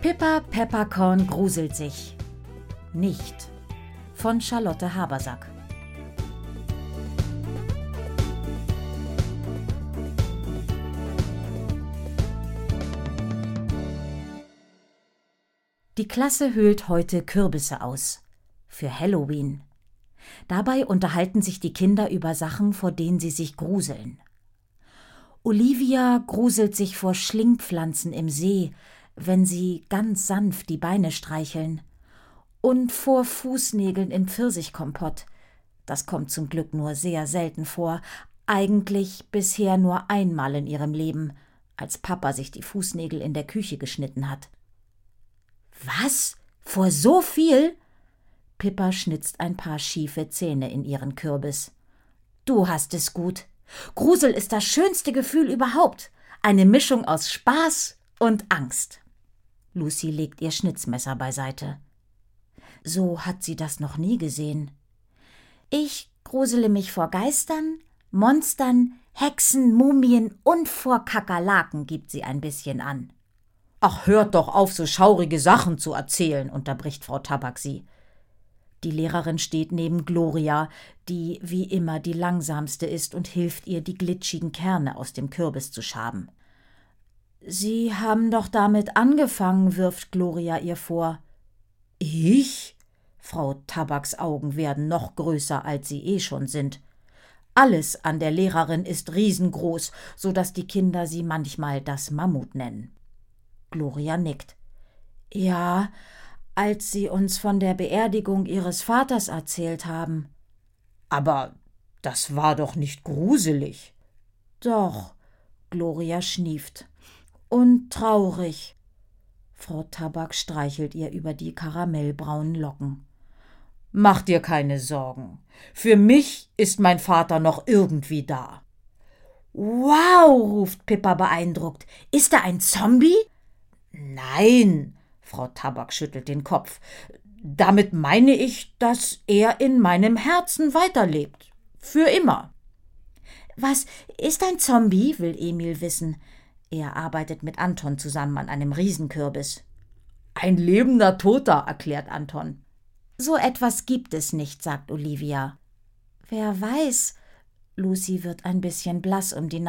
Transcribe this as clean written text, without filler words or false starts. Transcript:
Pippa Peppercorn gruselt sich. Nicht von Charlotte Habersack. Die Klasse höhlt heute Kürbisse aus. Für Halloween. Dabei unterhalten sich die Kinder über Sachen, vor denen sie sich gruseln. Olivia gruselt sich vor Schlingpflanzen im See, wenn sie ganz sanft die Beine streicheln. Und vor Fußnägeln in Pfirsichkompott. Das kommt zum Glück nur sehr selten vor. Eigentlich bisher nur einmal in ihrem Leben, als Papa sich die Fußnägel in der Küche geschnitten hat. »Was? Vor so viel?« Pippa schnitzt ein paar schiefe Zähne in ihren Kürbis. »Du hast es gut. Grusel ist das schönste Gefühl überhaupt. Eine Mischung aus Spaß und Angst.« Lucy legt ihr Schnitzmesser beiseite. So hat sie das noch nie gesehen. »Ich grusele mich vor Geistern, Monstern, Hexen, Mumien und vor Kakerlaken«, gibt sie ein bisschen an. »Ach, hört doch auf, so schaurige Sachen zu erzählen«, unterbricht Frau Tabak sie. Die Lehrerin steht neben Gloria, die wie immer die langsamste ist, und hilft ihr, die glitschigen Kerne aus dem Kürbis zu schaben. »Sie haben doch damit angefangen«, wirft Gloria ihr vor. »Ich?« Frau Tabaks Augen werden noch größer, als sie schon sind. Alles an der Lehrerin ist riesengroß, so dass die Kinder sie manchmal das Mammut nennen. Gloria nickt. »Ja, als Sie uns von der Beerdigung Ihres Vaters erzählt haben.« »Aber das war doch nicht gruselig.« »Doch«, Gloria schnieft. »Und traurig.« Frau Tabak streichelt ihr über die karamellbraunen Locken. »Mach dir keine Sorgen. Für mich ist mein Vater noch irgendwie da.« »Wow«, ruft Pippa beeindruckt. »Ist er ein Zombie?« »Nein«, Frau Tabak schüttelt den Kopf. »Damit meine ich, dass er in meinem Herzen weiterlebt. Für immer.« »Was ist ein Zombie?«, will Emil wissen. Er arbeitet mit Anton zusammen an einem Riesenkürbis. »Ein lebender Toter«, erklärt Anton. »So etwas gibt es nicht«, sagt Olivia. »Wer weiß«, Lucy wird ein bisschen blass um die